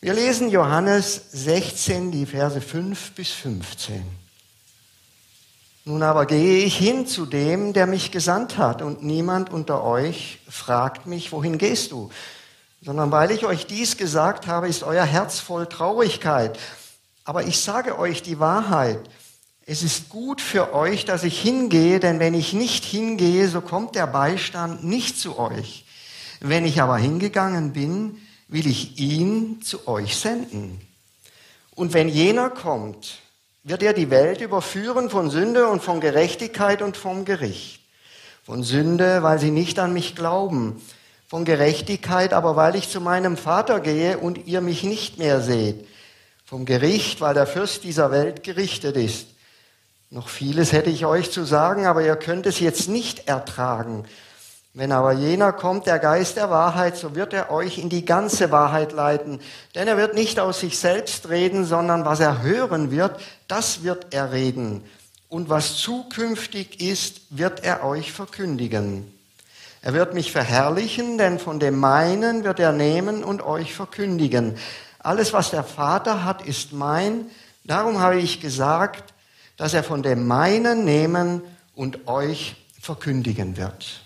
Wir lesen Johannes 16, die Verse 5 bis 15. Nun aber gehe ich hin zu dem, der mich gesandt hat, und niemand unter euch fragt mich, wohin gehst du? Sondern weil ich euch dies gesagt habe, ist euer Herz voll Traurigkeit. Aber ich sage euch die Wahrheit. Es ist gut für euch, dass ich hingehe, denn wenn ich nicht hingehe, so kommt der Beistand nicht zu euch. Wenn ich aber hingegangen bin, will ich ihn zu euch senden. Und wenn jener kommt, wird er die Welt überführen von Sünde und von Gerechtigkeit und vom Gericht. Von Sünde, weil sie nicht an mich glauben. Von Gerechtigkeit, aber weil ich zu meinem Vater gehe und ihr mich nicht mehr seht. Vom Gericht, weil der Fürst dieser Welt gerichtet ist. Noch vieles hätte ich euch zu sagen, aber ihr könnt es jetzt nicht ertragen. Wenn aber jener kommt, der Geist der Wahrheit, so wird er euch in die ganze Wahrheit leiten. Denn er wird nicht aus sich selbst reden, sondern was er hören wird, das wird er reden. Und was zukünftig ist, wird er euch verkündigen. Er wird mich verherrlichen, denn von dem meinen wird er nehmen und euch verkündigen. Alles, was der Vater hat, ist mein. Darum habe ich gesagt, dass er von dem meinen nehmen und euch verkündigen wird.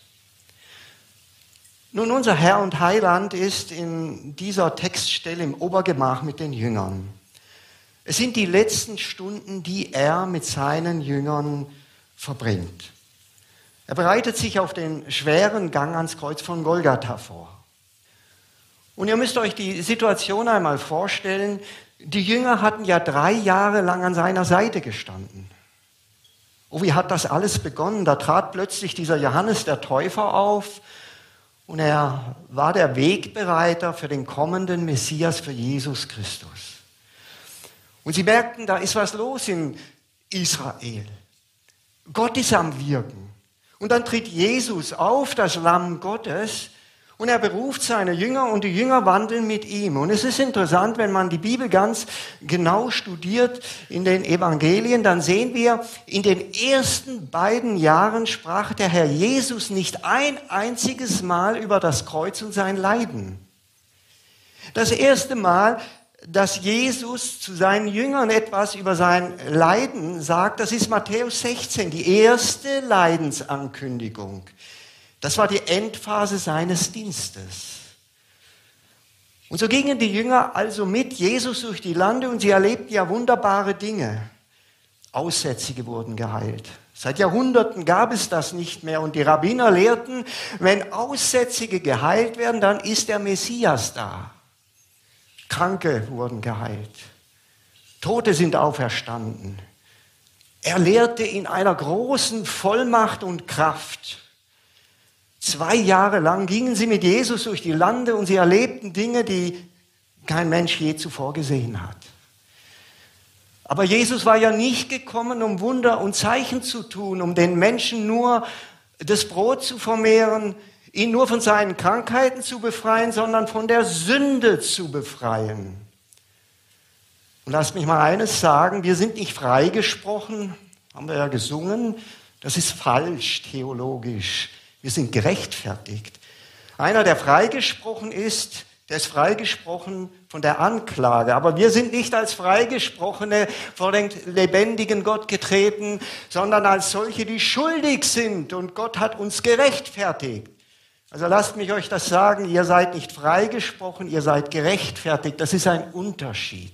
Nun, unser Herr und Heiland ist in dieser Textstelle im Obergemach mit den Jüngern. Es sind die letzten Stunden, die er mit seinen Jüngern verbringt. Er bereitet sich auf den schweren Gang ans Kreuz von Golgatha vor. Und ihr müsst euch die Situation einmal vorstellen, die Jünger hatten ja 3 Jahre lang an seiner Seite gestanden. Oh, wie hat das alles begonnen? Da trat plötzlich dieser Johannes der Täufer auf und er war der Wegbereiter für den kommenden Messias, für Jesus Christus. Und sie merkten, da ist was los in Israel. Gott ist am Wirken. Und dann tritt Jesus auf, das Lamm Gottes, und er beruft seine Jünger und die Jünger wandeln mit ihm. Und es ist interessant, wenn man die Bibel ganz genau studiert in den Evangelien, dann sehen wir, in den ersten 2 Jahren sprach der Herr Jesus nicht ein einziges Mal über das Kreuz und sein Leiden. Das erste Mal, dass Jesus zu seinen Jüngern etwas über sein Leiden sagt, das ist Matthäus 16, die erste Leidensankündigung. Das war die Endphase seines Dienstes. Und so gingen die Jünger also mit Jesus durch die Lande und sie erlebten ja wunderbare Dinge. Aussätzige wurden geheilt. Seit Jahrhunderten gab es das nicht mehr und die Rabbiner lehrten, wenn Aussätzige geheilt werden, dann ist der Messias da. Kranke wurden geheilt. Tote sind auferstanden. Er lehrte in einer großen Vollmacht und Kraft. 2 Jahre lang gingen sie mit Jesus durch die Lande und sie erlebten Dinge, die kein Mensch je zuvor gesehen hat. Aber Jesus war ja nicht gekommen, um Wunder und Zeichen zu tun, um den Menschen nur das Brot zu vermehren, ihn nur von seinen Krankheiten zu befreien, sondern von der Sünde zu befreien. Und lasst mich mal eines sagen, wir sind nicht freigesprochen, haben wir ja gesungen, das ist falsch theologisch. Wir sind gerechtfertigt. Einer, der freigesprochen ist, der ist freigesprochen von der Anklage. Aber wir sind nicht als Freigesprochene vor den lebendigen Gott getreten, sondern als solche, die schuldig sind. Und Gott hat uns gerechtfertigt. Also lasst mich euch das sagen, ihr seid nicht freigesprochen, ihr seid gerechtfertigt. Das ist ein Unterschied.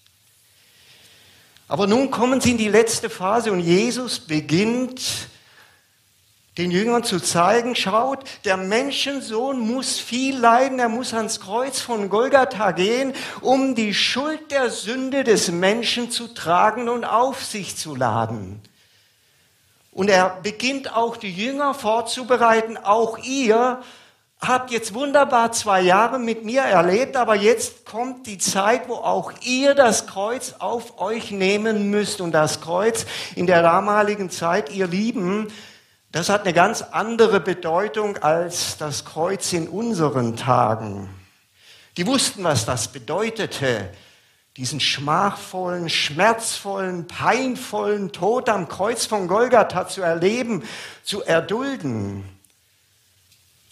Aber nun kommen sie in die letzte Phase und Jesus beginnt den Jüngern zu zeigen, schaut, der Menschensohn muss viel leiden, er muss ans Kreuz von Golgatha gehen, um die Schuld der Sünde des Menschen zu tragen und auf sich zu laden. Und er beginnt auch die Jünger vorzubereiten, auch ihr habt jetzt wunderbar 2 Jahre mit mir erlebt, aber jetzt kommt die Zeit, wo auch ihr das Kreuz auf euch nehmen müsst. Und das Kreuz in der damaligen Zeit, ihr Lieben, das hat eine ganz andere Bedeutung als das Kreuz in unseren Tagen. Die wussten, was das bedeutete, diesen schmachvollen, schmerzvollen, peinvollen Tod am Kreuz von Golgatha zu erleben, zu erdulden.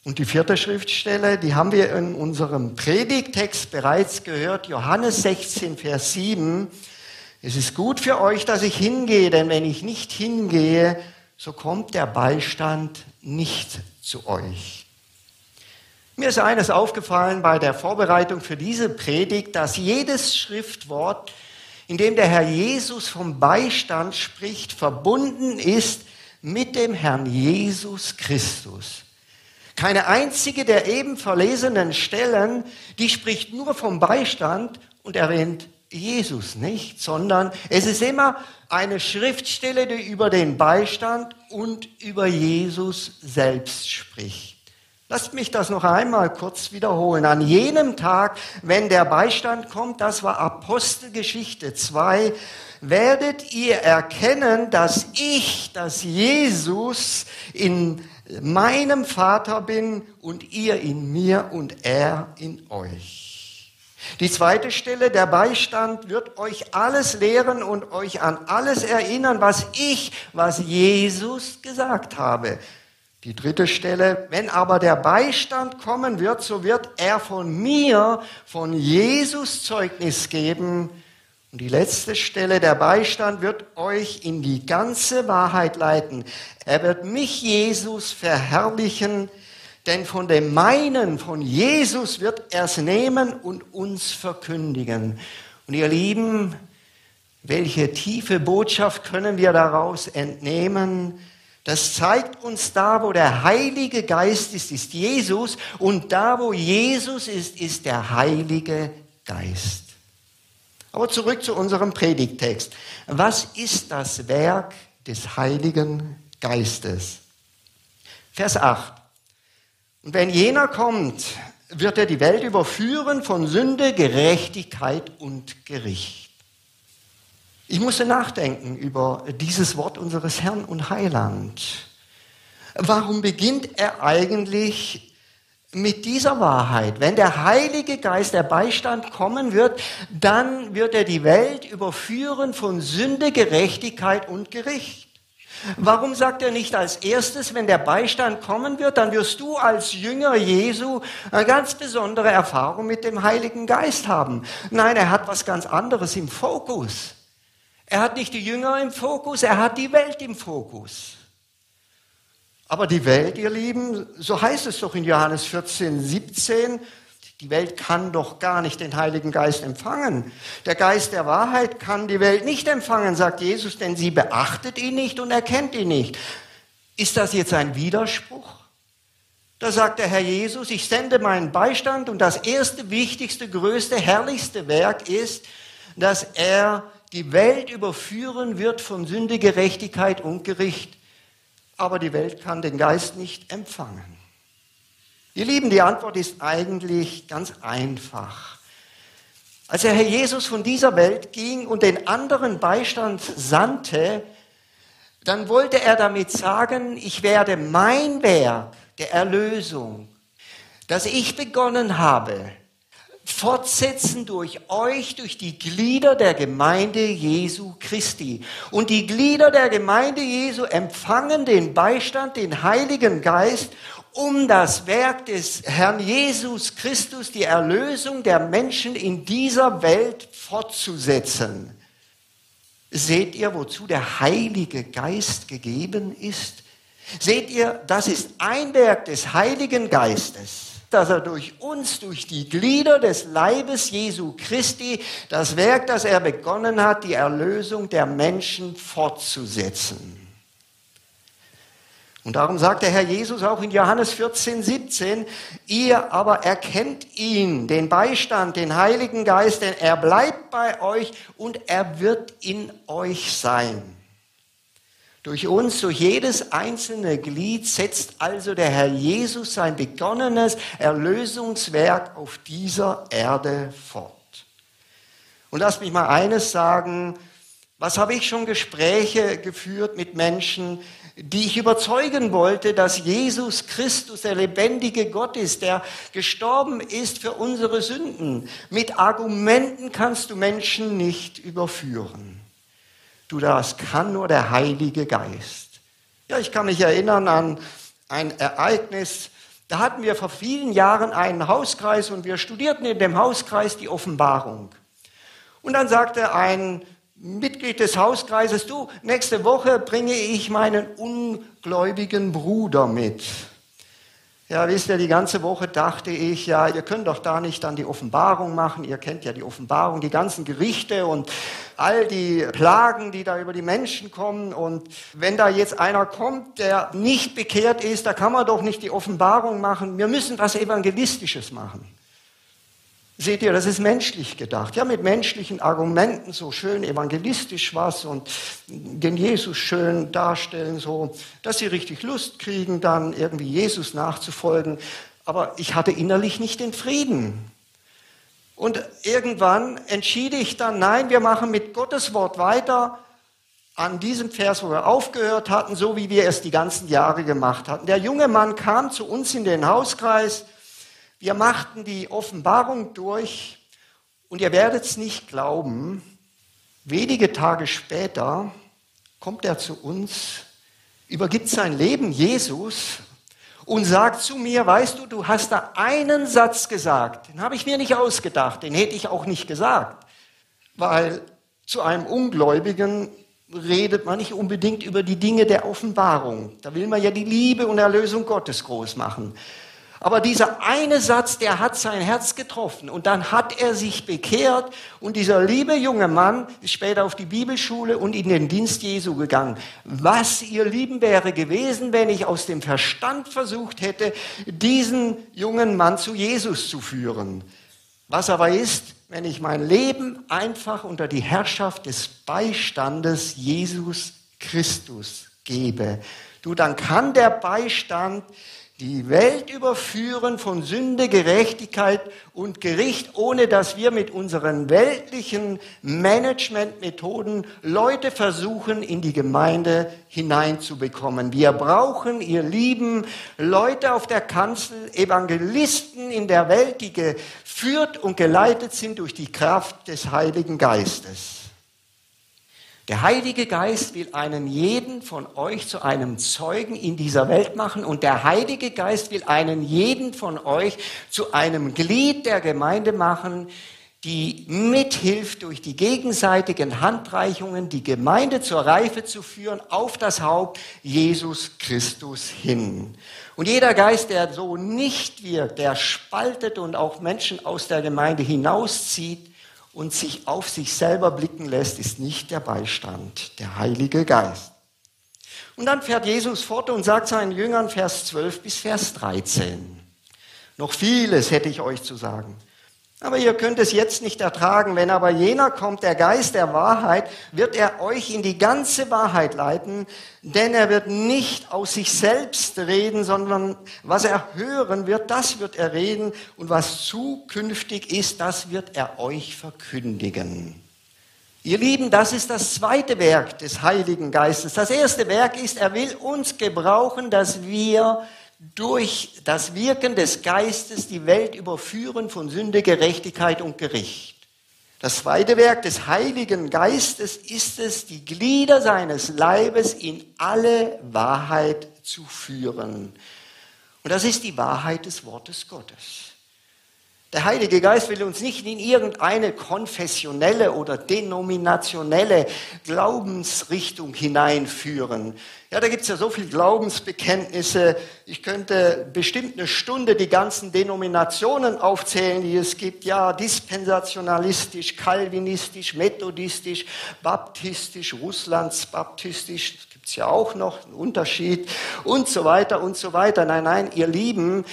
Und die vierte Schriftstelle, die haben wir in unserem Predigttext bereits gehört, Johannes 16, Vers 7. Es ist gut für euch, dass ich hingehe, denn wenn ich nicht hingehe, so kommt der Beistand nicht zu euch. Mir ist eines aufgefallen bei der Vorbereitung für diese Predigt, dass jedes Schriftwort, in dem der Herr Jesus vom Beistand spricht, verbunden ist mit dem Herrn Jesus Christus. Keine einzige der eben verlesenen Stellen, die spricht nur vom Beistand und erwähnt Jesus nicht, sondern es ist immer eine Schriftstelle, die über den Beistand und über Jesus selbst spricht. Lasst mich das noch einmal kurz wiederholen. An jenem Tag, wenn der Beistand kommt, das war Apostelgeschichte 2, werdet ihr erkennen, dass Jesus in meinem Vater bin und ihr in mir und er in euch. Die zweite Stelle, der Beistand wird euch alles lehren und euch an alles erinnern, was Jesus gesagt habe. Die dritte Stelle, wenn aber der Beistand kommen wird, so wird er von mir, von Jesus Zeugnis geben. Und die letzte Stelle, der Beistand wird euch in die ganze Wahrheit leiten. Er wird mich, Jesus, verherrlichen, denn von dem meinen, von Jesus wird er es nehmen und uns verkündigen. Und ihr Lieben, welche tiefe Botschaft können wir daraus entnehmen? Das zeigt uns, da wo der Heilige Geist ist, ist Jesus, und da wo Jesus ist, ist der Heilige Geist. Aber zurück zu unserem Predigttext. Was ist das Werk des Heiligen Geistes? Vers 8. Und wenn jener kommt, wird er die Welt überführen von Sünde, Gerechtigkeit und Gericht. Ich musste nachdenken über dieses Wort unseres Herrn und Heiland. Warum beginnt er eigentlich mit dieser Wahrheit? Wenn der Heilige Geist, der Beistand kommen wird, dann wird er die Welt überführen von Sünde, Gerechtigkeit und Gericht. Warum sagt er nicht als erstes, wenn der Beistand kommen wird, dann wirst du als Jünger Jesu eine ganz besondere Erfahrung mit dem Heiligen Geist haben? Nein, er hat was ganz anderes im Fokus. Er hat nicht die Jünger im Fokus, er hat die Welt im Fokus. Aber die Welt, ihr Lieben, so heißt es doch in Johannes 14, 17, die Welt kann doch gar nicht den Heiligen Geist empfangen. Der Geist der Wahrheit kann die Welt nicht empfangen, sagt Jesus, denn sie beachtet ihn nicht und erkennt ihn nicht. Ist das jetzt ein Widerspruch? Da sagt der Herr Jesus, ich sende meinen Beistand und das erste, wichtigste, größte, herrlichste Werk ist, dass er die Welt überführen wird von Sünde, Gerechtigkeit und Gericht. Aber die Welt kann den Geist nicht empfangen. Ihr Lieben, die Antwort ist eigentlich ganz einfach. Als der Herr Jesus von dieser Welt ging und den anderen Beistand sandte, dann wollte er damit sagen, ich werde mein Werk der Erlösung, das ich begonnen habe, fortsetzen durch euch, durch die Glieder der Gemeinde Jesu Christi. Und die Glieder der Gemeinde Jesu empfangen den Beistand, den Heiligen Geist, um das Werk des Herrn Jesus Christus, die Erlösung der Menschen in dieser Welt fortzusetzen. Seht ihr, wozu der Heilige Geist gegeben ist? Seht ihr, das ist ein Werk des Heiligen Geistes, dass er durch uns, durch die Glieder des Leibes Jesu Christi, das Werk, das er begonnen hat, die Erlösung der Menschen fortzusetzen. Und darum sagt der Herr Jesus auch in Johannes 14, 17, ihr aber erkennt ihn, den Beistand, den Heiligen Geist, denn er bleibt bei euch und er wird in euch sein. Durch uns, durch jedes einzelne Glied setzt also der Herr Jesus sein begonnenes Erlösungswerk auf dieser Erde fort. Und lasst mich mal eines sagen, was habe ich schon Gespräche geführt mit Menschen, die ich überzeugen wollte, dass Jesus Christus der lebendige Gott ist, der gestorben ist für unsere Sünden. Mit Argumenten kannst du Menschen nicht überführen. Das kann nur der Heilige Geist. Ja, ich kann mich erinnern an ein Ereignis, Da hatten wir vor vielen Jahren einen Hauskreis und wir studierten in dem Hauskreis die Offenbarung. Und dann sagte ein Mitglied des Hauskreises, du, nächste Woche bringe ich meinen ungläubigen Bruder mit. Ja, wisst ihr, die ganze Woche dachte ich, ja, ihr könnt doch da nicht dann die Offenbarung machen. Ihr kennt ja die Offenbarung, die ganzen Gerichte und all die Plagen, die da über die Menschen kommen. Und wenn da jetzt einer kommt, der nicht bekehrt ist, da kann man doch nicht die Offenbarung machen. Wir müssen was Evangelistisches machen. Seht ihr, das ist menschlich gedacht. Ja, mit menschlichen Argumenten so schön evangelistisch was und den Jesus schön darstellen, so, dass sie richtig Lust kriegen, dann irgendwie Jesus nachzufolgen. Aber ich hatte innerlich nicht den Frieden. Und irgendwann entschied ich dann, nein, wir machen mit Gottes Wort weiter an diesem Vers, wo wir aufgehört hatten, so wie wir es die ganzen Jahre gemacht hatten. Der junge Mann kam zu uns in den Hauskreis. Wir machten die Offenbarung durch und ihr werdet es nicht glauben, wenige Tage später kommt er zu uns, übergibt sein Leben Jesus und sagt zu mir, weißt du, du hast da einen Satz gesagt, den habe ich mir nicht ausgedacht, den hätte ich auch nicht gesagt, weil zu einem Ungläubigen redet man nicht unbedingt über die Dinge der Offenbarung. Da will man ja die Liebe und Erlösung Gottes groß machen. Aber dieser eine Satz, der hat sein Herz getroffen und dann hat er sich bekehrt und dieser liebe junge Mann ist später auf die Bibelschule und in den Dienst Jesu gegangen. Was, ihr Lieben, wäre gewesen, wenn ich aus dem Verstand versucht hätte, diesen jungen Mann zu Jesus zu führen. Was aber ist, wenn ich mein Leben einfach unter die Herrschaft des Beistandes Jesus Christus gebe? Du, dann kann der Beistand die Welt überführen von Sünde, Gerechtigkeit und Gericht, ohne dass wir mit unseren weltlichen Managementmethoden Leute versuchen, in die Gemeinde hineinzubekommen. Wir brauchen, ihr Lieben, Leute auf der Kanzel, Evangelisten in der Welt, die geführt und geleitet sind durch die Kraft des Heiligen Geistes. Der Heilige Geist will einen jeden von euch zu einem Zeugen in dieser Welt machen und der Heilige Geist will einen jeden von euch zu einem Glied der Gemeinde machen, die mithilft, durch die gegenseitigen Handreichungen die Gemeinde zur Reife zu führen, auf das Haupt Jesus Christus hin. Und jeder Geist, der so nicht wirkt, der spaltet und auch Menschen aus der Gemeinde hinauszieht, und sich auf sich selber blicken lässt, ist nicht der Beistand, der Heilige Geist. Und dann fährt Jesus fort und sagt seinen Jüngern, Vers 12 bis Vers 13, noch vieles hätte ich euch zu sagen. Aber ihr könnt es jetzt nicht ertragen. Wenn aber jener kommt, der Geist der Wahrheit, wird er euch in die ganze Wahrheit leiten, denn er wird nicht aus sich selbst reden, sondern was er hören wird, das wird er reden und was zukünftig ist, das wird er euch verkündigen. Ihr Lieben, das ist das zweite Werk des Heiligen Geistes. Das erste Werk ist, er will uns gebrauchen, dass wir durch das Wirken des Geistes die Welt überführen von Sünde, Gerechtigkeit und Gericht. Das zweite Werk des Heiligen Geistes ist es, die Glieder seines Leibes in alle Wahrheit zu führen. Und das ist die Wahrheit des Wortes Gottes. Der Heilige Geist will uns nicht in irgendeine konfessionelle oder denominationelle Glaubensrichtung hineinführen. Ja, da gibt es ja so viele Glaubensbekenntnisse. Ich könnte bestimmt eine Stunde die ganzen Denominationen aufzählen, die es gibt. Ja, dispensationalistisch, kalvinistisch, methodistisch, baptistisch, russlandsbaptistisch. Das gibt es ja auch noch, einen Unterschied und so weiter und so weiter. Nein, ihr Lieben,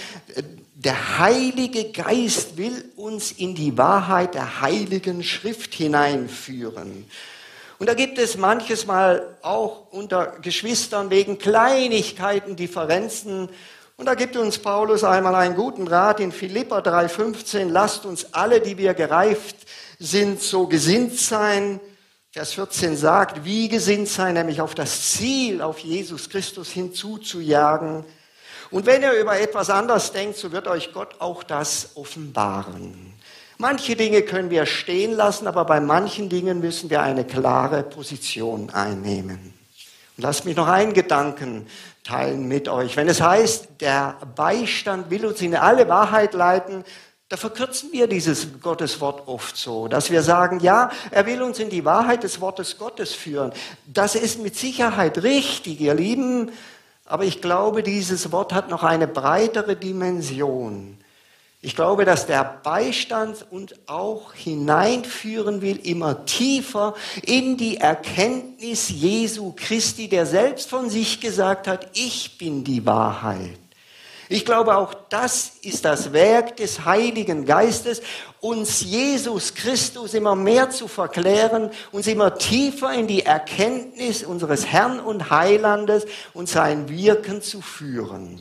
der Heilige Geist will uns in die Wahrheit der Heiligen Schrift hineinführen. Und da gibt es manches Mal auch unter Geschwistern wegen Kleinigkeiten Differenzen. Und da gibt uns Paulus einmal einen guten Rat in Philipper 3,15. Lasst uns alle, die wir gereift sind, so gesinnt sein. Vers 14 sagt, wie gesinnt sein, nämlich auf das Ziel, auf Jesus Christus hinzuzujagen. Und wenn ihr über etwas anders denkt, so wird euch Gott auch das offenbaren. Manche Dinge können wir stehen lassen, aber bei manchen Dingen müssen wir eine klare Position einnehmen. Lasst mich noch einen Gedanken teilen mit euch. Wenn es heißt, der Beistand will uns in alle Wahrheit leiten, da verkürzen wir dieses Gotteswort oft so, dass wir sagen, ja, er will uns in die Wahrheit des Wortes Gottes führen. Das ist mit Sicherheit richtig, ihr Lieben, aber ich glaube, dieses Wort hat noch eine breitere Dimension. Ich glaube, dass der Beistand uns auch hineinführen will, immer tiefer in die Erkenntnis Jesu Christi, der selbst von sich gesagt hat, ich bin die Wahrheit. Ich glaube, auch das ist das Werk des Heiligen Geistes, uns Jesus Christus immer mehr zu verklären, uns immer tiefer in die Erkenntnis unseres Herrn und Heilandes und sein Wirken zu führen.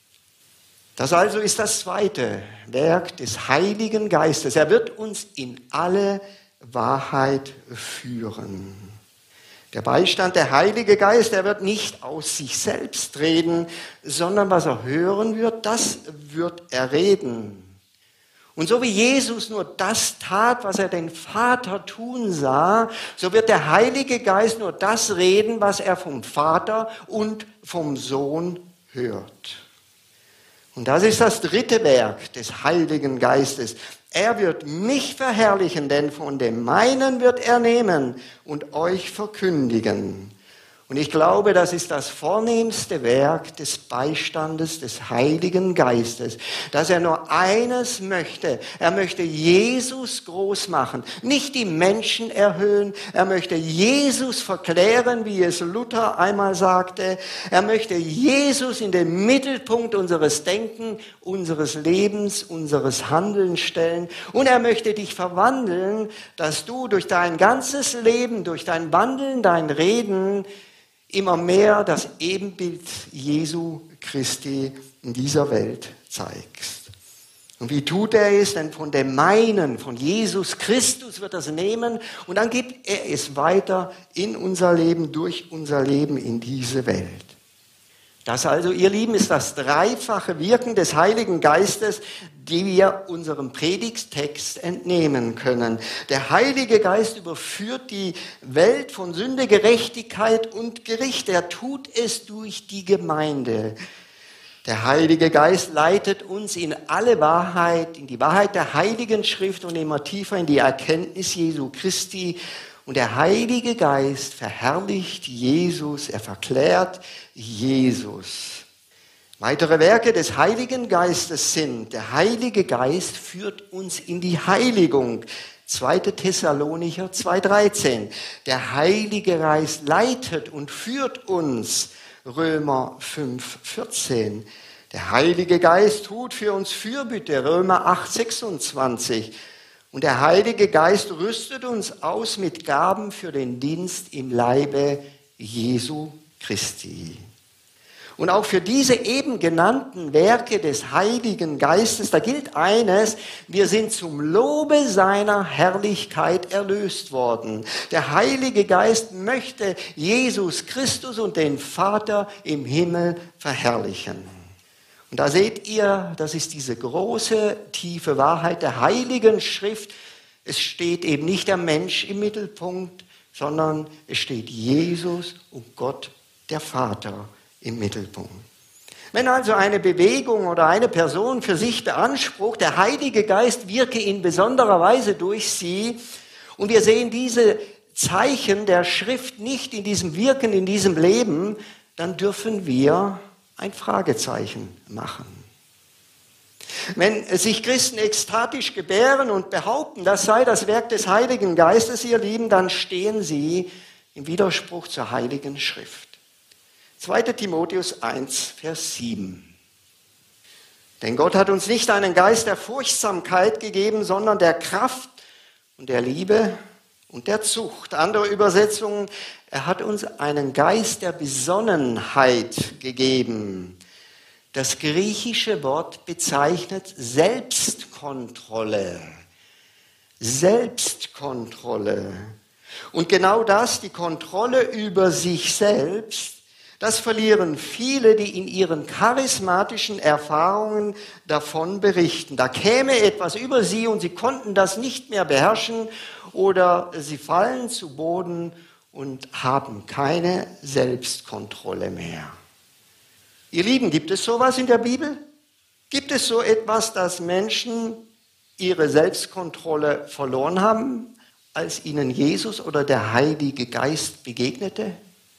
Das also ist das zweite Werk des Heiligen Geistes. Er wird uns in alle Wahrheit führen. Der Beistand, der Heilige Geist, er wird nicht aus sich selbst reden, sondern was er hören wird, das wird er reden. Und so wie Jesus nur das tat, was er den Vater tun sah, so wird der Heilige Geist nur das reden, was er vom Vater und vom Sohn hört. Und das ist das dritte Werk des Heiligen Geistes. Er wird mich verherrlichen, denn von dem meinen wird er nehmen und euch verkündigen. Und ich glaube, das ist das vornehmste Werk des Beistandes des Heiligen Geistes, dass er nur eines möchte. Er möchte Jesus groß machen, nicht die Menschen erhöhen. Er möchte Jesus verklären, wie es Luther einmal sagte. Er möchte Jesus in den Mittelpunkt unseres Denken, unseres Lebens, unseres Handelns stellen. Und er möchte dich verwandeln, dass du durch dein ganzes Leben, durch dein Wandeln, dein Reden, immer mehr das Ebenbild Jesu Christi in dieser Welt zeigst. Und wie tut er es? Denn von dem Meinen, von Jesus Christus wird er es nehmen und dann gibt er es weiter in unser Leben, durch unser Leben in diese Welt. Das also, ihr Lieben, ist das dreifache Wirken des Heiligen Geistes, die wir unserem Predigttext entnehmen können. Der Heilige Geist überführt die Welt von Sünde, Gerechtigkeit und Gericht. Er tut es durch die Gemeinde. Der Heilige Geist leitet uns in alle Wahrheit, in die Wahrheit der Heiligen Schrift und immer tiefer in die Erkenntnis Jesu Christi. Und der Heilige Geist verherrlicht Jesus, er verklärt Jesus. Weitere Werke des Heiligen Geistes sind, der Heilige Geist führt uns in die Heiligung. 2. Thessalonicher 2,13. Der Heilige Geist leitet und führt uns. Römer 5,14. Der Heilige Geist tut für uns Fürbitte. Römer 8,26. Und der Heilige Geist rüstet uns aus mit Gaben für den Dienst im Leibe Jesu Christi. Und auch für diese eben genannten Werke des Heiligen Geistes, da gilt eines, wir sind zum Lobe seiner Herrlichkeit erlöst worden. Der Heilige Geist möchte Jesus Christus und den Vater im Himmel verherrlichen. Und da seht ihr, das ist diese große, tiefe Wahrheit der Heiligen Schrift. Es steht eben nicht der Mensch im Mittelpunkt, sondern es steht Jesus und Gott, der Vater, im Mittelpunkt. Wenn also eine Bewegung oder eine Person für sich beansprucht, der Heilige Geist wirke in besonderer Weise durch sie, und wir sehen diese Zeichen der Schrift nicht in diesem Wirken, in diesem Leben, dann dürfen wir ein Fragezeichen machen. Wenn sich Christen ekstatisch gebären und behaupten, das sei das Werk des Heiligen Geistes, ihr Lieben, dann stehen sie im Widerspruch zur Heiligen Schrift. 2. Timotheus 1, Vers 7. Denn Gott hat uns nicht einen Geist der Furchtsamkeit gegeben, sondern der Kraft und der Liebe und der Zucht. Andere Übersetzungen, er hat uns einen Geist der Besonnenheit gegeben. Das griechische Wort bezeichnet Selbstkontrolle. Selbstkontrolle. Und genau das, die Kontrolle über sich selbst, das verlieren viele, die in ihren charismatischen Erfahrungen davon berichten. Da käme etwas über sie und sie konnten das nicht mehr beherrschen oder sie fallen zu Boden und haben keine Selbstkontrolle mehr. Ihr Lieben, gibt es sowas in der Bibel? Gibt es so etwas, dass Menschen ihre Selbstkontrolle verloren haben, als ihnen Jesus oder der Heilige Geist begegnete?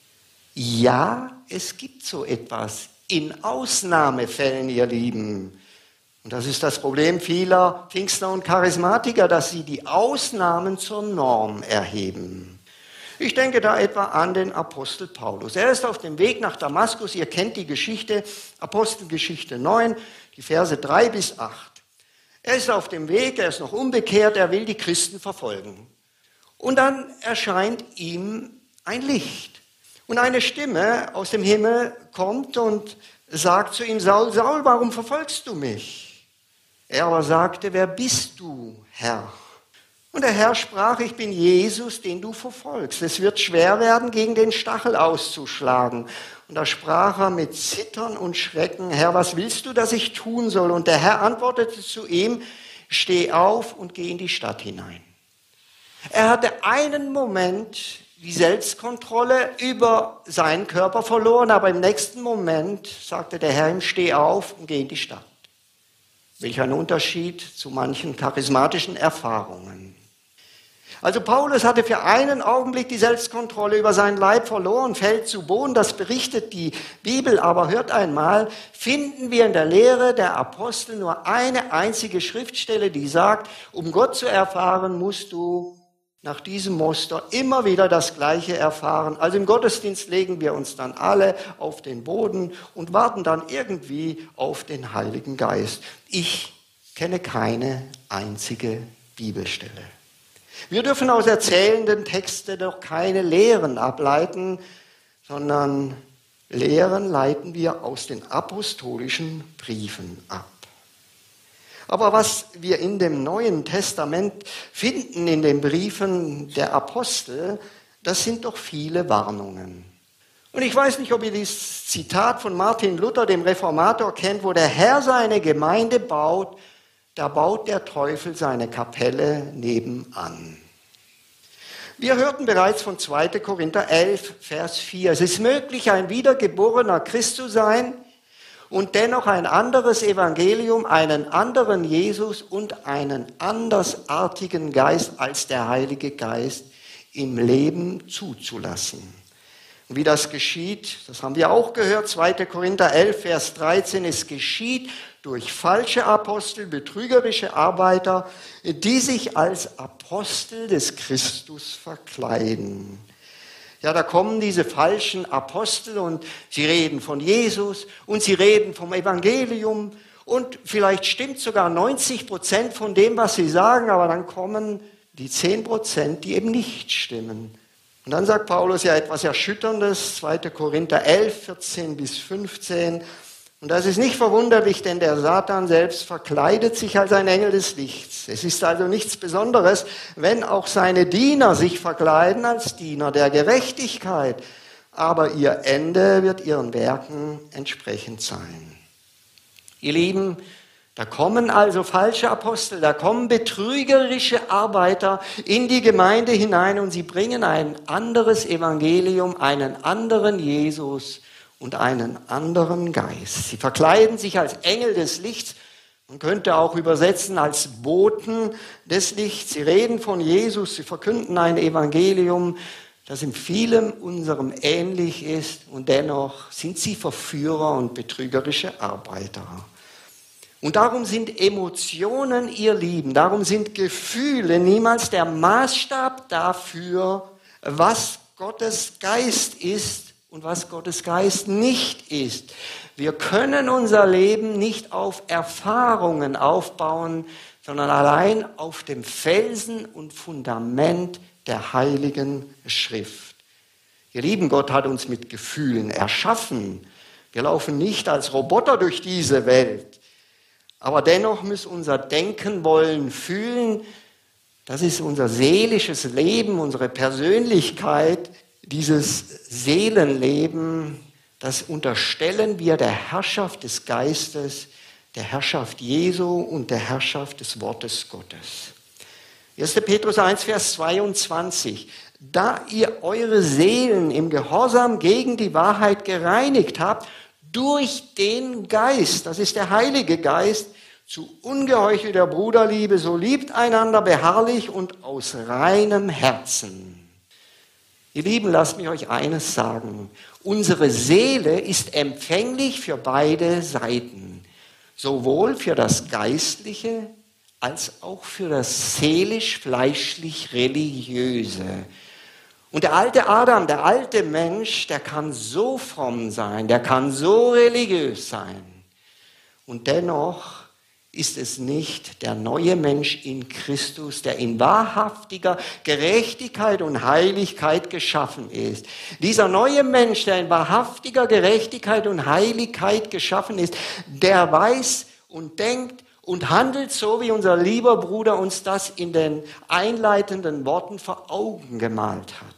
Ja, es gibt so etwas. In Ausnahmefällen, ihr Lieben. Und das ist das Problem vieler Pfingstler und Charismatiker, dass sie die Ausnahmen zur Norm erheben. Ich denke da etwa an den Apostel Paulus. Er ist auf dem Weg nach Damaskus. Ihr kennt die Geschichte, Apostelgeschichte 9, die Verse 3 bis 8. Er ist auf dem Weg, er ist noch unbekehrt, er will die Christen verfolgen. Und dann erscheint ihm ein Licht. Und eine Stimme aus dem Himmel kommt und sagt zu ihm, Saul, Saul, warum verfolgst du mich? Er aber sagte, wer bist du, Herr? Und der Herr sprach, ich bin Jesus, den du verfolgst. Es wird schwer werden, gegen den Stachel auszuschlagen. Und da sprach er mit Zittern und Schrecken, Herr, was willst du, dass ich tun soll? Und der Herr antwortete zu ihm, steh auf und geh in die Stadt hinein. Er hatte einen Moment die Selbstkontrolle über seinen Körper verloren, aber im nächsten Moment sagte der Herr ihm, steh auf und geh in die Stadt. Welch ein Unterschied zu manchen charismatischen Erfahrungen. Also Paulus hatte für einen Augenblick die Selbstkontrolle über seinen Leib verloren, fällt zu Boden, das berichtet die Bibel, aber hört einmal, finden wir in der Lehre der Apostel nur eine einzige Schriftstelle, die sagt, um Gott zu erfahren, musst du nach diesem Muster immer wieder das Gleiche erfahren. Also im Gottesdienst legen wir uns dann alle auf den Boden und warten dann irgendwie auf den Heiligen Geist. Ich kenne keine einzige Bibelstelle. Wir dürfen aus erzählenden Texten doch keine Lehren ableiten, sondern Lehren leiten wir aus den apostolischen Briefen ab. Aber was wir in dem Neuen Testament finden, in den Briefen der Apostel, das sind doch viele Warnungen. Und ich weiß nicht, ob ihr dieses Zitat von Martin Luther, dem Reformator, kennt, wo der Herr seine Gemeinde baut, da baut der Teufel seine Kapelle nebenan. Wir hörten bereits von 2. Korinther 11, Vers 4. Es ist möglich, ein wiedergeborener Christ zu sein und dennoch ein anderes Evangelium, einen anderen Jesus und einen andersartigen Geist als der Heilige Geist im Leben zuzulassen. Und wie das geschieht, das haben wir auch gehört, 2. Korinther 11, Vers 13, es geschieht durch falsche Apostel, betrügerische Arbeiter, die sich als Apostel des Christus verkleiden. Ja, da kommen diese falschen Apostel und sie reden von Jesus und sie reden vom Evangelium und vielleicht stimmt sogar 90% von dem, was sie sagen, aber dann kommen die 10%, die eben nicht stimmen. Und dann sagt Paulus ja etwas Erschütterndes, 2. Korinther 11, 14 bis 15. Und das ist nicht verwunderlich, denn der Satan selbst verkleidet sich als ein Engel des Lichts. Es ist also nichts Besonderes, wenn auch seine Diener sich verkleiden als Diener der Gerechtigkeit. Aber ihr Ende wird ihren Werken entsprechend sein. Ihr Lieben, da kommen also falsche Apostel, da kommen betrügerische Arbeiter in die Gemeinde hinein und sie bringen ein anderes Evangelium, einen anderen Jesus und einen anderen Geist. Sie verkleiden sich als Engel des Lichts, man könnte auch übersetzen als Boten des Lichts. Sie reden von Jesus, sie verkünden ein Evangelium, das in vielem unserem ähnlich ist und dennoch sind sie Verführer und betrügerische Arbeiter. Und darum sind Emotionen, ihr Lieben, darum sind Gefühle niemals der Maßstab dafür, was Gottes Geist ist und was Gottes Geist nicht ist. Wir können unser Leben nicht auf Erfahrungen aufbauen, sondern allein auf dem Felsen und Fundament der Heiligen Schrift. Ihr Lieben, Gott hat uns mit Gefühlen erschaffen. Wir laufen nicht als Roboter durch diese Welt. Aber dennoch muss unser Denken, Wollen, Fühlen, das ist unser seelisches Leben, unsere Persönlichkeit, dieses Seelenleben, das unterstellen wir der Herrschaft des Geistes, der Herrschaft Jesu und der Herrschaft des Wortes Gottes. 1. Petrus 1, Vers 22. da ihr eure Seelen im Gehorsam gegen die Wahrheit gereinigt habt, durch den Geist, das ist der Heilige Geist, zu ungeheuchelter Bruderliebe, so liebt einander beharrlich und aus reinem Herzen. Ihr Lieben, lasst mich euch eines sagen. Unsere Seele ist empfänglich für beide Seiten, sowohl für das Geistliche als auch für das seelisch-fleischlich-religiöse. Und der alte Adam, der alte Mensch, der kann so fromm sein, der kann so religiös sein. Und dennoch ist es nicht der neue Mensch in Christus, der in wahrhaftiger Gerechtigkeit und Heiligkeit geschaffen ist. Dieser neue Mensch, der in wahrhaftiger Gerechtigkeit und Heiligkeit geschaffen ist, der weiß und denkt und handelt so, wie unser lieber Bruder uns das in den einleitenden Worten vor Augen gemalt hat.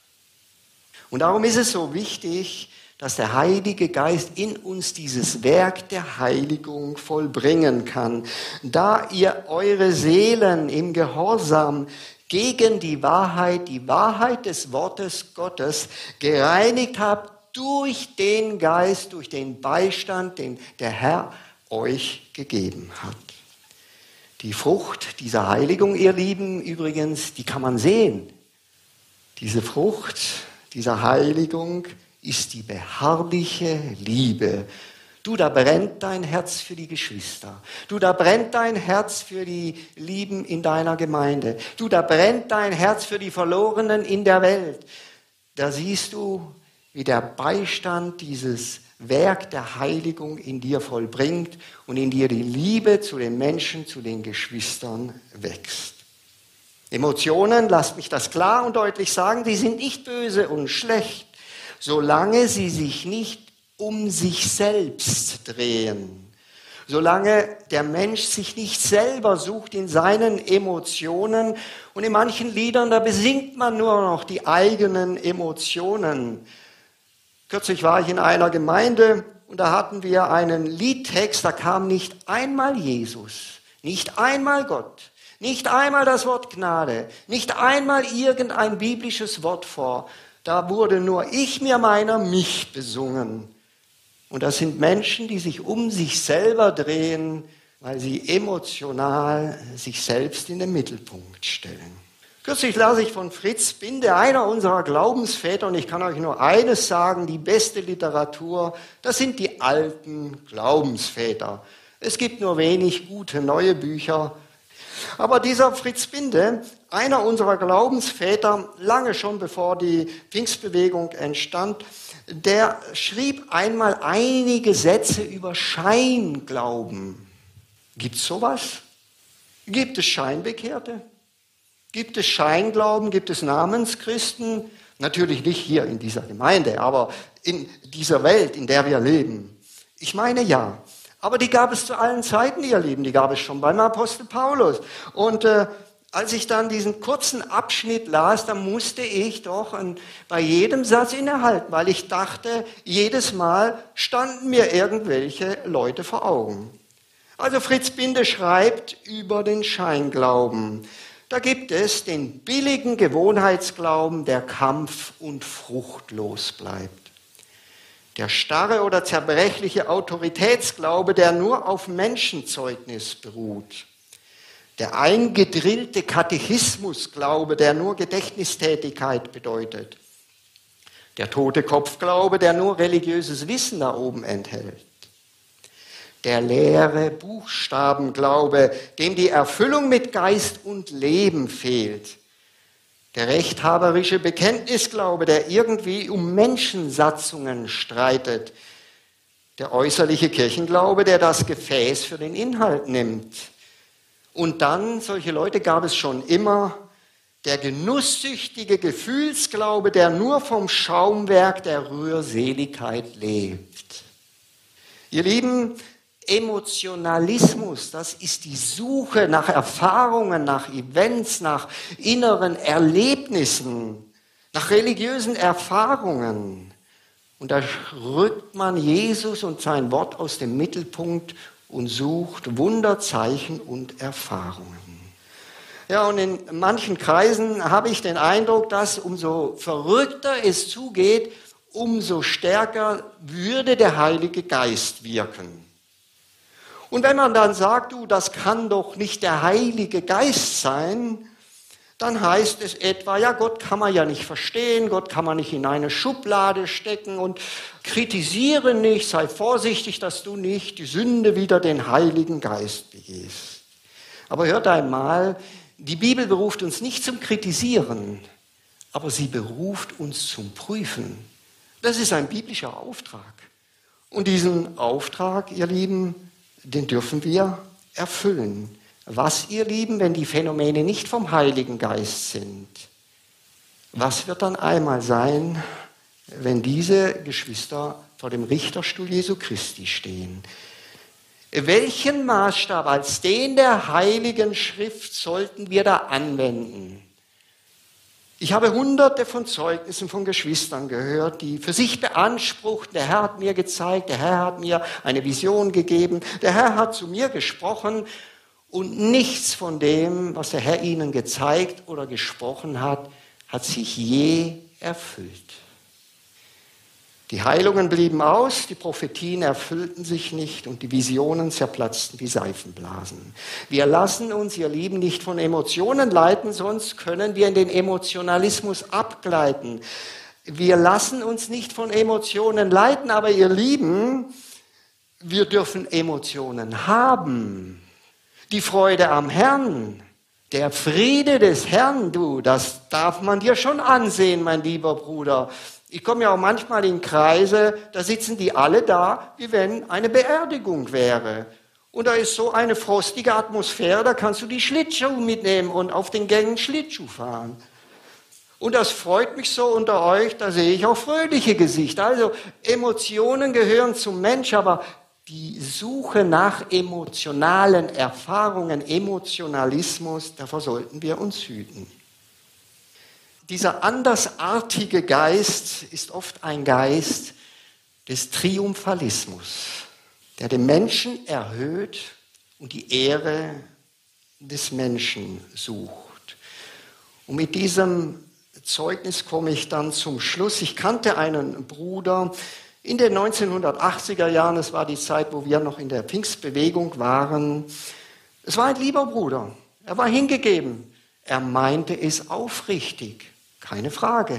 Und darum ist es so wichtig, dass der Heilige Geist in uns dieses Werk der Heiligung vollbringen kann, da ihr eure Seelen im Gehorsam gegen die Wahrheit des Wortes Gottes gereinigt habt durch den Geist, durch den Beistand, den der Herr euch gegeben hat. Die Frucht dieser Heiligung, ihr Lieben, übrigens, die kann man sehen. Diese Frucht dieser Heiligung ist die beharrliche Liebe. Du, da brennt dein Herz für die Geschwister. Du, da brennt dein Herz für die Lieben in deiner Gemeinde. Du, da brennt dein Herz für die Verlorenen in der Welt. Da siehst du, wie der Beistand dieses Werk der Heiligung in dir vollbringt und in dir die Liebe zu den Menschen, zu den Geschwistern wächst. Emotionen, lasst mich das klar und deutlich sagen, die sind nicht böse und schlecht, solange sie sich nicht um sich selbst drehen. Solange der Mensch sich nicht selber sucht in seinen Emotionen. Und in manchen Liedern, da besingt man nur noch die eigenen Emotionen. Kürzlich war ich in einer Gemeinde und da hatten wir einen Liedtext, da kam nicht einmal Jesus, nicht einmal Gott, nicht einmal das Wort Gnade, nicht einmal irgendein biblisches Wort vor. Da wurde nur ich mir meiner mich besungen. Und das sind Menschen, die sich um sich selber drehen, weil sie emotional sich selbst in den Mittelpunkt stellen. Kürzlich las ich von Fritz Binde, einer unserer Glaubensväter, und ich kann euch nur eines sagen, die beste Literatur, das sind die alten Glaubensväter. Es gibt nur wenig gute neue Bücher. Aber dieser Fritz Binde, einer unserer Glaubensväter, lange schon bevor die Pfingstbewegung entstand, der schrieb einmal einige Sätze über Scheinglauben. Gibt es sowas? Gibt es Scheinbekehrte? Gibt es Scheinglauben? Gibt es Namenschristen? Natürlich nicht hier in dieser Gemeinde, aber in dieser Welt, in der wir leben. Ich meine ja. Aber die gab es zu allen Zeiten, ihr Lieben. Die gab es schon beim Apostel Paulus. Und als ich dann diesen kurzen Abschnitt las, dann musste ich doch bei jedem Satz innehalten, weil ich dachte, jedes Mal standen mir irgendwelche Leute vor Augen. Also Fritz Binde schreibt über den Scheinglauben. Da gibt es den billigen Gewohnheitsglauben, der kampf- und fruchtlos bleibt. Der starre oder zerbrechliche Autoritätsglaube, der nur auf Menschenzeugnis beruht. Der eingedrillte Katechismusglaube, der nur Gedächtnistätigkeit bedeutet. Der tote Kopfglaube, der nur religiöses Wissen da oben enthält. Der leere Buchstabenglaube, dem die Erfüllung mit Geist und Leben fehlt. Der rechthaberische Bekenntnisglaube, der irgendwie um Menschensatzungen streitet. Der äußerliche Kirchenglaube, der das Gefäß für den Inhalt nimmt. Und dann, solche Leute gab es schon immer, der genusssüchtige Gefühlsglaube, der nur vom Schaumwerk der Rührseligkeit lebt. Ihr Lieben, Emotionalismus, das ist die Suche nach Erfahrungen, nach Events, nach inneren Erlebnissen, nach religiösen Erfahrungen. Und da rückt man Jesus und sein Wort aus dem Mittelpunkt und sucht Wunderzeichen und Erfahrungen. Ja, und in manchen Kreisen habe ich den Eindruck, dass umso verrückter es zugeht, umso stärker würde der Heilige Geist wirken. Und wenn man dann sagt, du, das kann doch nicht der Heilige Geist sein, dann heißt es etwa, ja, Gott kann man ja nicht verstehen, Gott kann man nicht in eine Schublade stecken und kritisiere nicht, sei vorsichtig, dass du nicht die Sünde wider den Heiligen Geist begehst. Aber hört einmal, die Bibel beruft uns nicht zum Kritisieren, aber sie beruft uns zum Prüfen. Das ist ein biblischer Auftrag. Und diesen Auftrag, ihr Lieben, den dürfen wir erfüllen. Was, ihr Lieben, wenn die Phänomene nicht vom Heiligen Geist sind? Was wird dann einmal sein, wenn diese Geschwister vor dem Richterstuhl Jesu Christi stehen? Welchen Maßstab als den der Heiligen Schrift sollten wir da anwenden? Ich habe hunderte von Zeugnissen von Geschwistern gehört, die für sich beanspruchten, der Herr hat mir gezeigt, der Herr hat mir eine Vision gegeben, der Herr hat zu mir gesprochen und nichts von dem, was der Herr ihnen gezeigt oder gesprochen hat, hat sich je erfüllt. Die Heilungen blieben aus, die Prophetien erfüllten sich nicht und die Visionen zerplatzten wie Seifenblasen. Wir lassen uns, ihr Lieben, nicht von Emotionen leiten, sonst können wir in den Emotionalismus abgleiten. Wir lassen uns nicht von Emotionen leiten, aber ihr Lieben, wir dürfen Emotionen haben. Die Freude am Herrn, der Friede des Herrn, du, das darf man dir schon ansehen, mein lieber Bruder. Ich komme ja auch manchmal in Kreise, da sitzen die alle da, wie wenn eine Beerdigung wäre. Und da ist so eine frostige Atmosphäre, da kannst du die Schlittschuhe mitnehmen und auf den Gängen Schlittschuh fahren. Und das freut mich so unter euch, da sehe ich auch fröhliche Gesichter. Also Emotionen gehören zum Mensch, aber die Suche nach emotionalen Erfahrungen, Emotionalismus, davor sollten wir uns hüten. Dieser andersartige Geist ist oft ein Geist des Triumphalismus, der den Menschen erhöht und die Ehre des Menschen sucht. Und mit diesem Zeugnis komme ich dann zum Schluss. Ich kannte einen Bruder in den 1980er Jahren, das war die Zeit, wo wir noch in der Pfingstbewegung waren. Es war ein lieber Bruder, er war hingegeben, er meinte es aufrichtig. Keine Frage.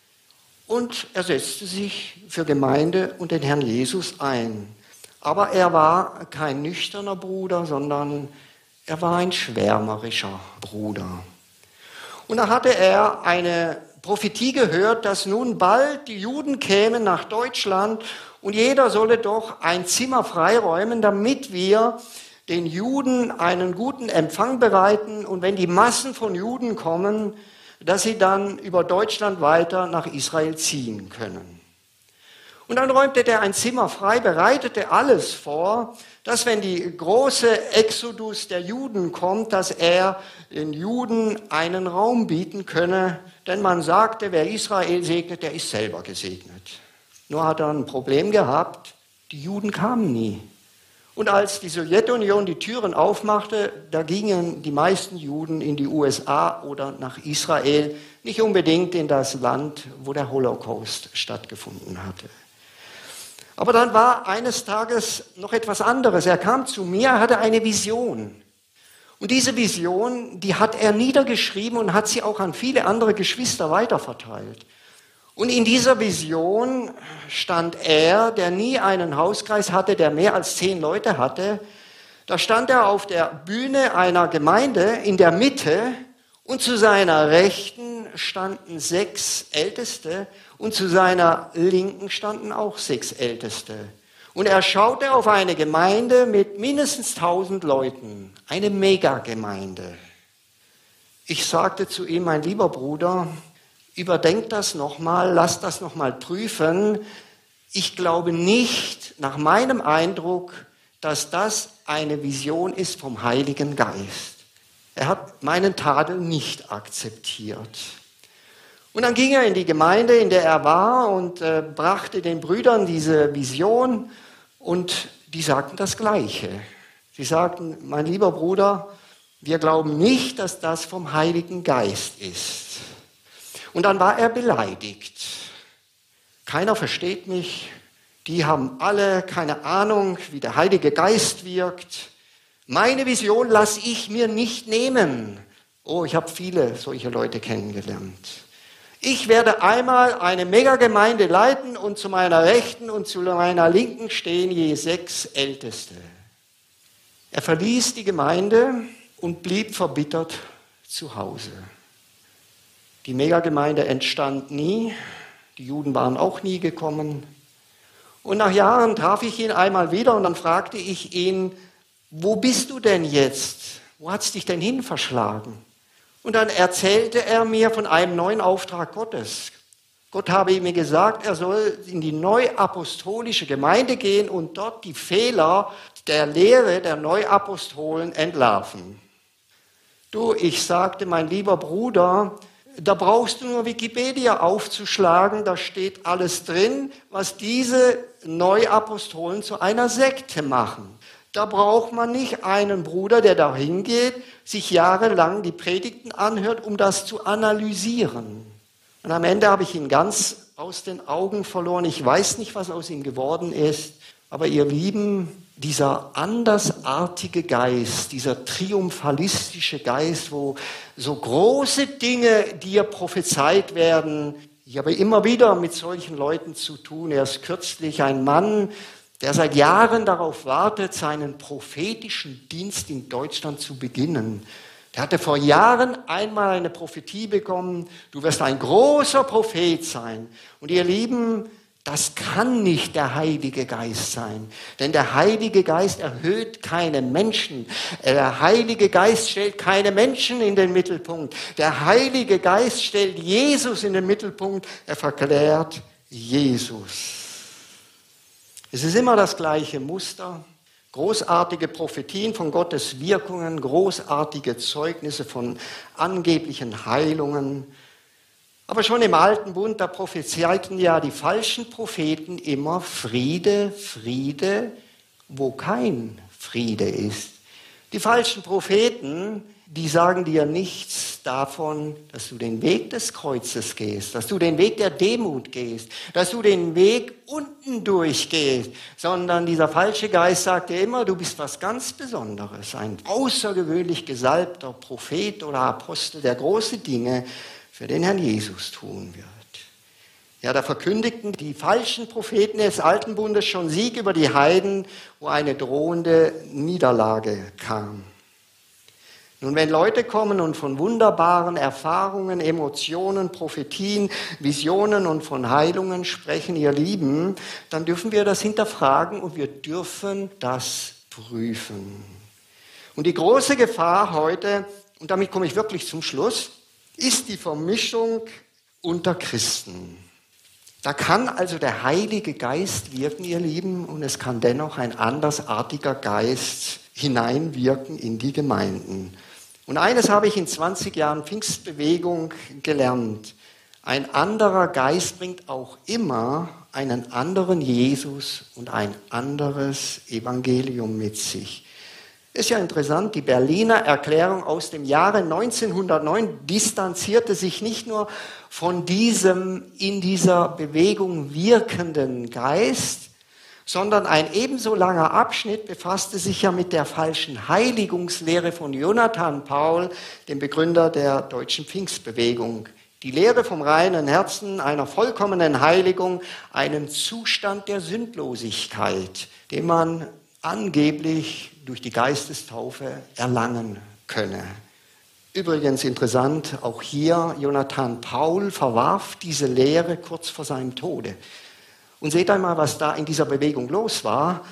Und er setzte sich für Gemeinde und den Herrn Jesus ein. Aber er war kein nüchterner Bruder, sondern er war ein schwärmerischer Bruder. Und da hatte er eine Prophetie gehört, dass nun bald die Juden kämen nach Deutschland und jeder solle doch ein Zimmer freiräumen, damit wir den Juden einen guten Empfang bereiten und wenn die Massen von Juden kommen, dass sie dann über Deutschland weiter nach Israel ziehen können. Und dann räumte der ein Zimmer frei, bereitete alles vor, dass wenn die große Exodus der Juden kommt, dass er den Juden einen Raum bieten könne, denn man sagte, wer Israel segnet, der ist selber gesegnet. Nur hat er ein Problem gehabt, die Juden kamen nie. Und als die Sowjetunion die Türen aufmachte, da gingen die meisten Juden in die USA oder nach Israel, nicht unbedingt in das Land, wo der Holocaust stattgefunden hatte. Aber dann war eines Tages noch etwas anderes. Er kam zu mir, er hatte eine Vision. Und diese Vision, die hat er niedergeschrieben und hat sie auch an viele andere Geschwister weiterverteilt. Und in dieser Vision stand er, der nie einen Hauskreis hatte, der mehr als 10 Leute hatte. Da stand er auf der Bühne einer Gemeinde in der Mitte und zu seiner Rechten standen 6 Älteste und zu seiner Linken standen auch 6 Älteste. Und er schaute auf eine Gemeinde mit mindestens 1000 Leuten, eine Megagemeinde. Ich sagte zu ihm, mein lieber Bruder, überdenk das nochmal, lass das nochmal prüfen. Ich glaube nicht, nach meinem Eindruck, dass das eine Vision ist vom Heiligen Geist. Er hat meinen Tadel nicht akzeptiert. Und dann ging er in die Gemeinde, in der er war und brachte den Brüdern diese Vision und die sagten das Gleiche. Sie sagten, mein lieber Bruder, Wir glauben nicht, dass das vom Heiligen Geist ist. Und dann war er beleidigt. Keiner versteht mich. Die haben alle keine Ahnung, wie der Heilige Geist wirkt. Meine Vision lasse ich mir nicht nehmen. Oh, ich habe viele solche Leute kennengelernt. Ich werde einmal eine Megagemeinde leiten und zu meiner Rechten und zu meiner Linken stehen je 6 Älteste. Er verließ die Gemeinde und blieb verbittert zu Hause. Die Megagemeinde entstand nie, die Juden waren auch nie gekommen. Und nach Jahren traf ich ihn einmal wieder und dann fragte ich ihn, wo bist du denn jetzt? Wo hat es dich denn hin verschlagen? Und dann erzählte er mir von einem neuen Auftrag Gottes. Gott habe ihm gesagt, er soll in die neuapostolische Gemeinde gehen und dort die Fehler der Lehre der Neuapostolen entlarven. Du, ich sagte, mein lieber Bruder, da brauchst du nur Wikipedia aufzuschlagen, da steht alles drin, was diese Neuapostolen zu einer Sekte machen. Da braucht man nicht einen Bruder, der da hingeht, sich jahrelang die Predigten anhört, um das zu analysieren. Und am Ende habe ich ihn ganz aus den Augen verloren. Ich weiß nicht, was aus ihm geworden ist. Aber ihr Lieben, dieser andersartige Geist, dieser triumphalistische Geist, wo so große Dinge dir prophezeit werden, ich habe immer wieder mit solchen Leuten zu tun. Erst kürzlich ein Mann, der seit Jahren darauf wartet, seinen prophetischen Dienst in Deutschland zu beginnen. Der hatte vor Jahren einmal eine Prophetie bekommen, du wirst ein großer Prophet sein. Und ihr Lieben, das kann nicht der Heilige Geist sein. Denn der Heilige Geist erhöht keine Menschen. Der Heilige Geist stellt keine Menschen in den Mittelpunkt. Der Heilige Geist stellt Jesus in den Mittelpunkt. Er verklärt Jesus. Es ist immer das gleiche Muster. Großartige Prophetien von Gottes Wirkungen, großartige Zeugnisse von angeblichen Heilungen. Aber schon im Alten Bund, da prophezeiten ja die falschen Propheten immer Friede, Friede, wo kein Friede ist. Die falschen Propheten, die sagen dir nichts davon, dass du den Weg des Kreuzes gehst, dass du den Weg der Demut gehst, dass du den Weg unten durchgehst, sondern dieser falsche Geist sagt dir immer, du bist was ganz Besonderes, ein außergewöhnlich gesalbter Prophet oder Apostel, der große Dinge für den Herrn Jesus tun wird. Ja, da verkündigten die falschen Propheten des Alten Bundes schon Sieg über die Heiden, wo eine drohende Niederlage kam. Nun, wenn Leute kommen und von wunderbaren Erfahrungen, Emotionen, Prophetien, Visionen und von Heilungen sprechen, ihr Lieben, dann dürfen wir das hinterfragen und wir dürfen das prüfen. Und die große Gefahr heute, und damit komme ich wirklich zum Schluss, ist die Vermischung unter Christen. Da kann also der Heilige Geist wirken, ihr Lieben, und es kann dennoch ein andersartiger Geist hineinwirken in die Gemeinden. Und eines habe ich in 20 Jahren Pfingstbewegung gelernt. Ein anderer Geist bringt auch immer einen anderen Jesus und ein anderes Evangelium mit sich. Ist ja interessant, die Berliner Erklärung aus dem Jahre 1909 distanzierte sich nicht nur von diesem in dieser Bewegung wirkenden Geist, sondern ein ebenso langer Abschnitt befasste sich ja mit der falschen Heiligungslehre von Jonathan Paul, dem Begründer der deutschen Pfingstbewegung. Die Lehre vom reinen Herzen, einer vollkommenen Heiligung, einem Zustand der Sündlosigkeit, den man angeblich durch die Geistestaufe erlangen könne. Übrigens interessant, auch hier, Jonathan Paul verwarf diese Lehre kurz vor seinem Tode. Und seht einmal, was da in dieser Bewegung los war.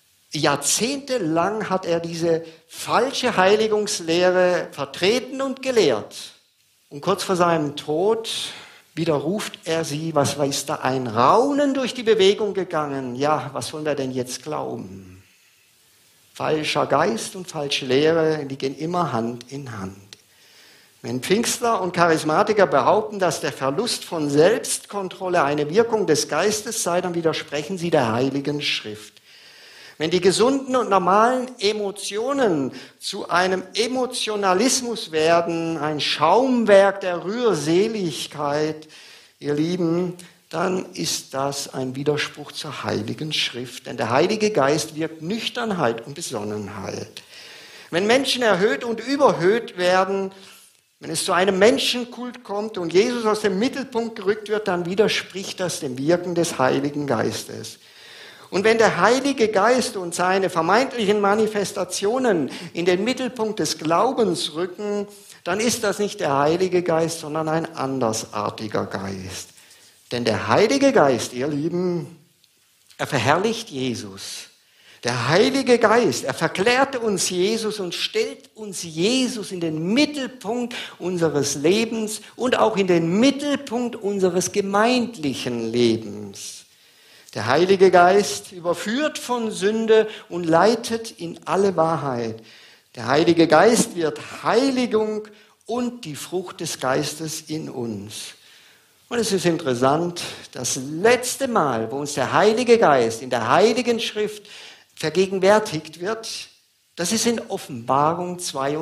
Jahrzehntelang hat er diese falsche Heiligungslehre vertreten und gelehrt. Und kurz vor seinem Tod widerruft er sie. Was ist da ein Raunen durch die Bewegung gegangen? Ja, was sollen wir denn jetzt glauben? Falscher Geist und falsche Lehre, die gehen immer Hand in Hand. Wenn Pfingstler und Charismatiker behaupten, dass der Verlust von Selbstkontrolle eine Wirkung des Geistes sei, dann widersprechen sie der Heiligen Schrift. Wenn die gesunden und normalen Emotionen zu einem Emotionalismus werden, ein Schaumwerk der Rührseligkeit, ihr Lieben, dann ist das ein Widerspruch zur Heiligen Schrift. Denn der Heilige Geist wirkt Nüchternheit und Besonnenheit. Wenn Menschen erhöht und überhöht werden, wenn es zu einem Menschenkult kommt und Jesus aus dem Mittelpunkt gerückt wird, dann widerspricht das dem Wirken des Heiligen Geistes. Und wenn der Heilige Geist und seine vermeintlichen Manifestationen in den Mittelpunkt des Glaubens rücken, dann ist das nicht der Heilige Geist, sondern ein andersartiger Geist. Denn der Heilige Geist, ihr Lieben, er verherrlicht Jesus. Der Heilige Geist, er verklärt uns Jesus und stellt uns Jesus in den Mittelpunkt unseres Lebens und auch in den Mittelpunkt unseres gemeindlichen Lebens. Der Heilige Geist überführt von Sünde und leitet in alle Wahrheit. Der Heilige Geist wird Heiligung und die Frucht des Geistes in uns. Und es ist interessant, das letzte Mal, wo uns der Heilige Geist in der Heiligen Schrift vergegenwärtigt wird, das ist in Offenbarung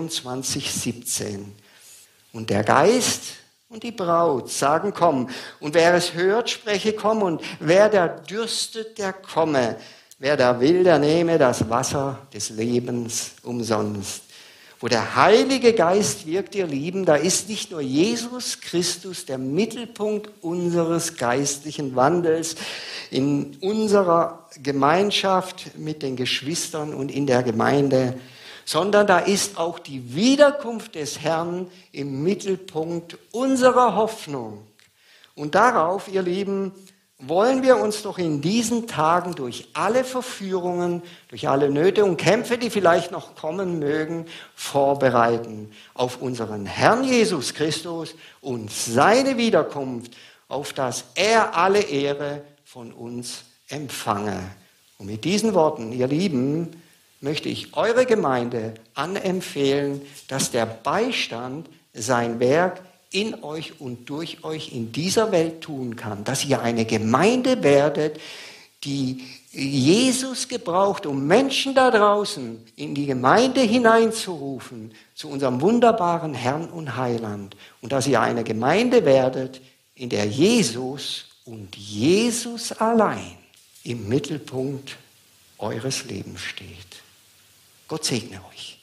22,17. Und der Geist und die Braut sagen, komm. Und wer es hört, spreche, komm. Und wer da dürstet, der komme. Wer da will, der nehme das Wasser des Lebens umsonst. Wo der Heilige Geist wirkt, ihr Lieben, da ist nicht nur Jesus Christus der Mittelpunkt unseres geistlichen Wandels in unserer Gemeinschaft mit den Geschwistern und in der Gemeinde, sondern da ist auch die Wiederkunft des Herrn im Mittelpunkt unserer Hoffnung. Und darauf, ihr Lieben, wollen wir uns doch in diesen Tagen durch alle Verführungen, durch alle Nöte und Kämpfe, die vielleicht noch kommen mögen, vorbereiten auf unseren Herrn Jesus Christus und seine Wiederkunft, auf dass er alle Ehre von uns empfange. Und mit diesen Worten, ihr Lieben, möchte ich eure Gemeinde anempfehlen, dass der Beistand sein Werk in euch und durch euch in dieser Welt tun kann, dass ihr eine Gemeinde werdet, die Jesus gebraucht, um Menschen da draußen in die Gemeinde hineinzurufen, zu unserem wunderbaren Herrn und Heiland, und dass ihr eine Gemeinde werdet, in der Jesus und Jesus allein im Mittelpunkt eures Lebens steht. Gott segne euch.